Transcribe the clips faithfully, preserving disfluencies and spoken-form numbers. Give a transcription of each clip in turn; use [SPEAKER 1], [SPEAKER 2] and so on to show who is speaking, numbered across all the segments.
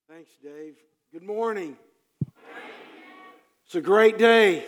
[SPEAKER 1] Thanks, Dave. Good morning. It's a great day.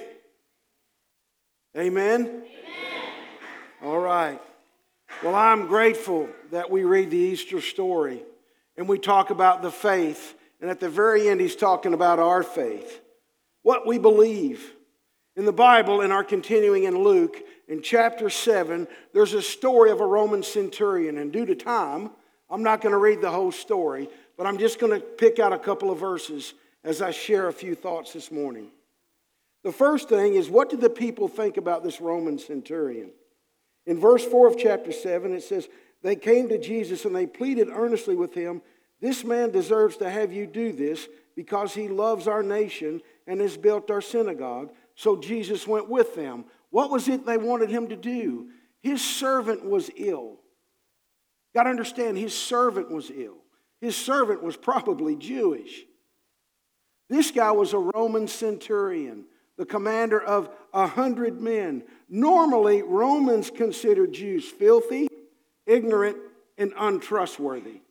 [SPEAKER 1] Amen? Amen. All right. Well, I'm grateful that we read the Easter story and we talk about the faith. And at the very end, he's talking about our faith, what we believe. In the Bible, in our continuing in Luke, in chapter seven, there's a story of a Roman centurion. And due to time, I'm not going to read the whole story, but I'm just going to pick out a couple of verses as I share a few thoughts this morning. The first thing is, what did the people think about this Roman centurion? In verse four of chapter seven, it says, they came to Jesus and they pleaded earnestly with him, "This man deserves to have you do this because he loves our nation and has built our synagogue." So Jesus went with them. What was it they wanted him to do? His servant was ill. Got to understand, his servant was ill. His servant was probably Jewish. This guy was a Roman centurion, the commander of a hundred men. Normally, Romans considered Jews filthy, ignorant, and untrustworthy.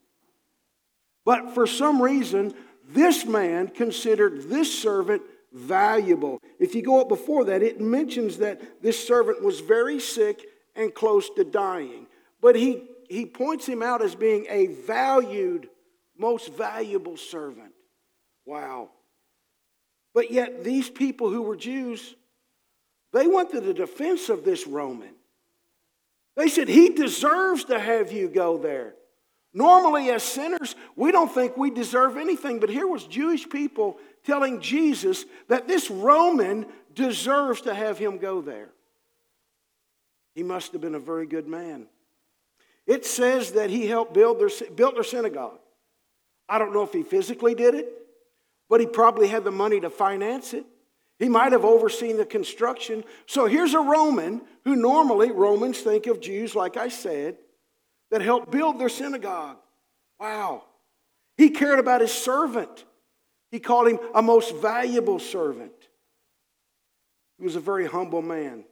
[SPEAKER 1] But for some reason, this man considered this servant valuable. If you go up before that, it mentions that this servant was very sick and close to dying. But he, he points him out as being a valued, most valuable servant. Wow. But yet these people who were Jews, they went to the defense of this Roman. They said, he deserves to have you go there. Normally as sinners, we don't think we deserve anything. But here was Jewish people telling Jesus that this Roman deserves to have him go there. He must have been a very good man. It says that he helped build their, built their synagogue. I don't know if he physically did it, but he probably had the money to finance it. He might have overseen the construction. So here's a Roman who normally Romans think of Jews, like I said, that helped build their synagogue. Wow. He cared about his servant. He called him a most valuable servant. He was a very humble man.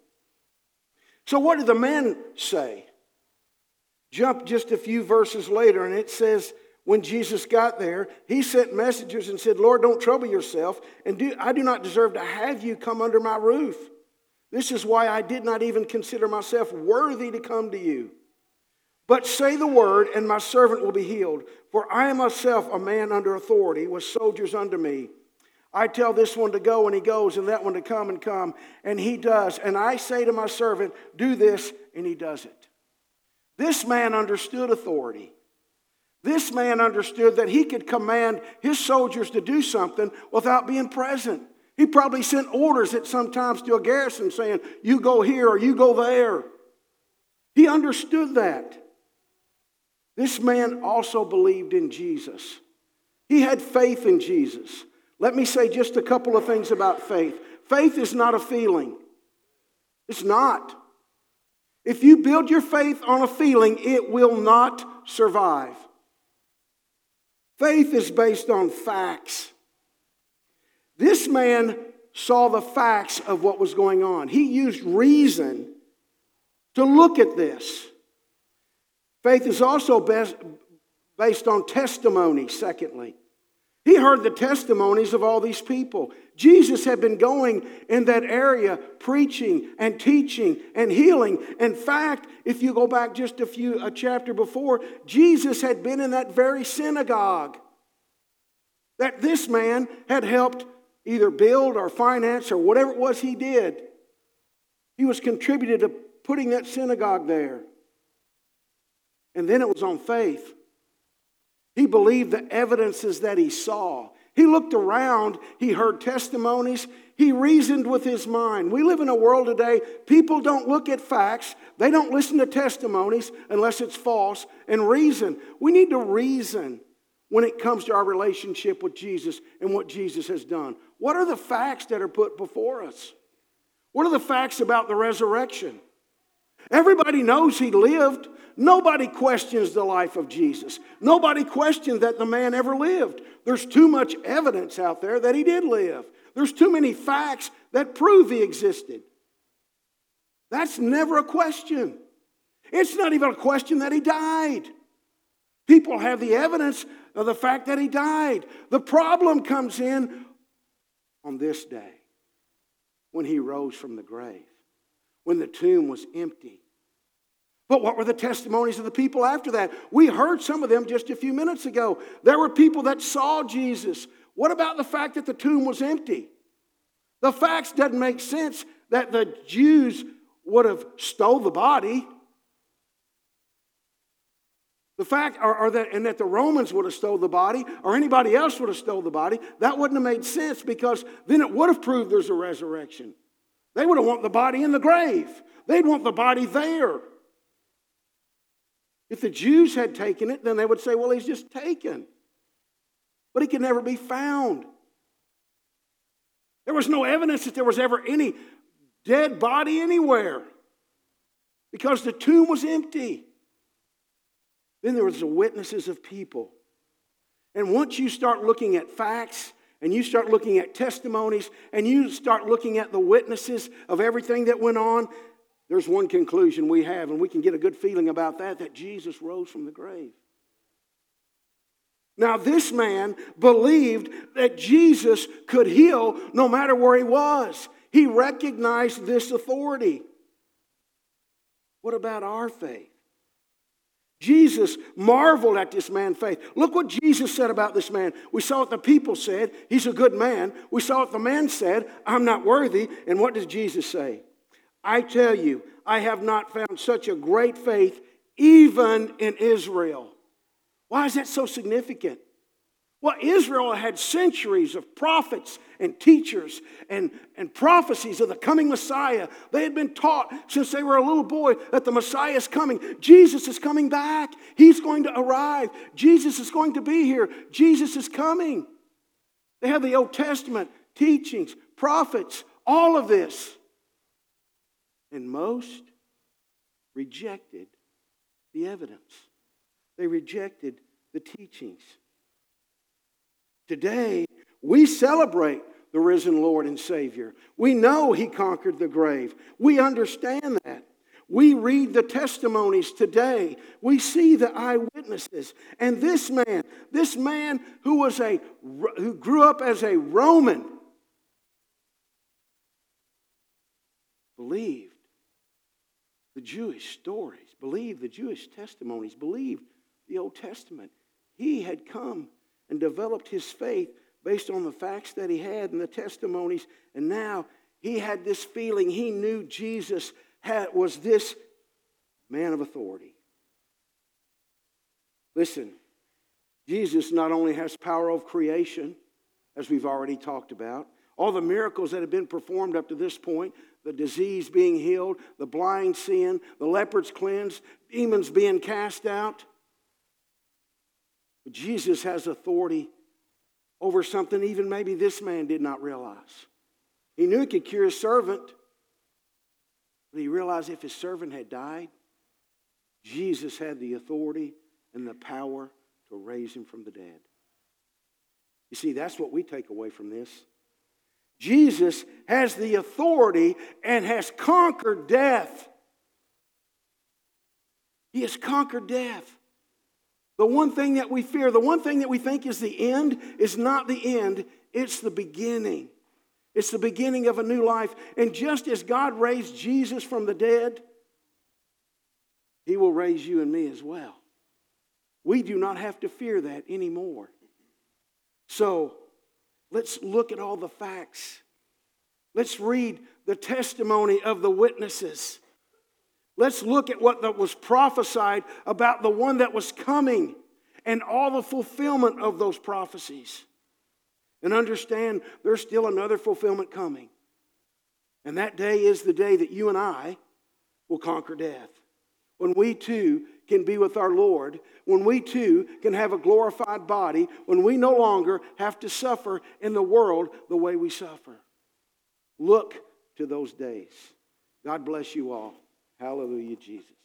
[SPEAKER 1] So what did the man say? Jump just a few verses later, and it says, when Jesus got there, he sent messengers and said, "Lord, don't trouble yourself, and do, I do not deserve to have you come under my roof. This is why I did not even consider myself worthy to come to you. But say the word, and my servant will be healed. For I am myself a man under authority, with soldiers under me. I tell this one to go, and he goes, and that one to come, and come, and he does. And I say to my servant, do this, and he does it." This man understood authority. This man understood that he could command his soldiers to do something without being present. He probably sent orders at some times to a garrison saying, you go here or you go there. He understood that. This man also believed in Jesus. He had faith in Jesus. Let me say just a couple of things about faith. Faith is not a feeling. It's not. If you build your faith on a feeling, it will not survive. Faith is based on facts. This man saw the facts of what was going on. He used reason to look at this. Faith is also best based on testimony, secondly. He heard the testimonies of all these people. Jesus had been going in that area preaching and teaching and healing. In fact, if you go back just a few a chapter before, Jesus had been in that very synagogue that this man had helped either build or finance or whatever it was he did. He was contributed to putting that synagogue there. And then it was on faith. He believed the evidences that he saw. He looked around. He heard testimonies. He reasoned with his mind. We live in a world today, people don't look at facts. They don't listen to testimonies unless it's false and reason. We need to reason when it comes to our relationship with Jesus and what Jesus has done. What are the facts that are put before us? What are the facts about the resurrection? Everybody knows he lived. Nobody questions the life of Jesus. Nobody questioned that the man ever lived. There's too much evidence out there that he did live. There's too many facts that prove he existed. That's never a question. It's not even a question that he died. People have the evidence of the fact that he died. The problem comes in on this day when he rose from the grave, when the tomb was empty. But what were the testimonies of the people after that? We heard some of them just a few minutes ago. There were people that saw Jesus. What about the fact that the tomb was empty? The facts doesn't make sense that the Jews would have stole the body. The fact, or, or that, and that the Romans would have stole the body, or anybody else would have stole the body, that wouldn't have made sense, because then it would have proved there's a resurrection. They would have want the body in the grave. They'd want the body there. If the Jews had taken it, then they would say, well, he's just taken. But he could never be found. There was no evidence that there was ever any dead body anywhere, because the tomb was empty. Then there was the witnesses of people. And once you start looking at facts, and you start looking at testimonies, and you start looking at the witnesses of everything that went on, there's one conclusion we have, and we can get a good feeling about that, that Jesus rose from the grave. Now, this man believed that Jesus could heal no matter where he was. He recognized this authority. What about our faith? Jesus marveled at this man's faith. Look what Jesus said about this man. We saw what the people said. He's a good man. We saw what the man said. I'm not worthy. And what does Jesus say? I tell you, I have not found such a great faith even in Israel. Why is that so significant? Well, Israel had centuries of prophets and teachers and, and prophecies of the coming Messiah. They had been taught since they were a little boy that the Messiah is coming. Jesus is coming back. He's going to arrive. Jesus is going to be here. Jesus is coming. They have the Old Testament teachings, prophets, all of this. And most rejected the evidence. They rejected the teachings. Today, we celebrate the risen Lord and Savior. We know He conquered the grave. We understand that. We read the testimonies today. We see the eyewitnesses. And this man, this man who was a who grew up as a Roman, believed the Jewish stories, believed the Jewish testimonies, believed the Old Testament. He had come and developed his faith based on the facts that he had and the testimonies. And now he had this feeling. He knew Jesus had, was this man of authority. Listen, Jesus not only has power over creation, as we've already talked about, all the miracles that have been performed up to this point, the disease being healed, the blind seeing, the lepers cleansed, demons being cast out. Jesus has authority over something even maybe this man did not realize. He knew he could cure his servant, but he realized if his servant had died, Jesus had the authority and the power to raise him from the dead. You see, that's what we take away from this. Jesus has the authority and has conquered death. He has conquered death. The one thing that we fear, the one thing that we think is the end, is not the end. It's the beginning. It's the beginning of a new life. And just as God raised Jesus from the dead, He will raise you and me as well. We do not have to fear that anymore. So, let's look at all the facts. Let's read the testimony of the witnesses. Let's look at what was prophesied about the one that was coming and all the fulfillment of those prophecies. And understand there's still another fulfillment coming. And that day is the day that you and I will conquer death. When we too can be with our Lord, when we too can have a glorified body, when we no longer have to suffer in the world the way we suffer. Look to those days. God bless you all. Hallelujah, Jesus.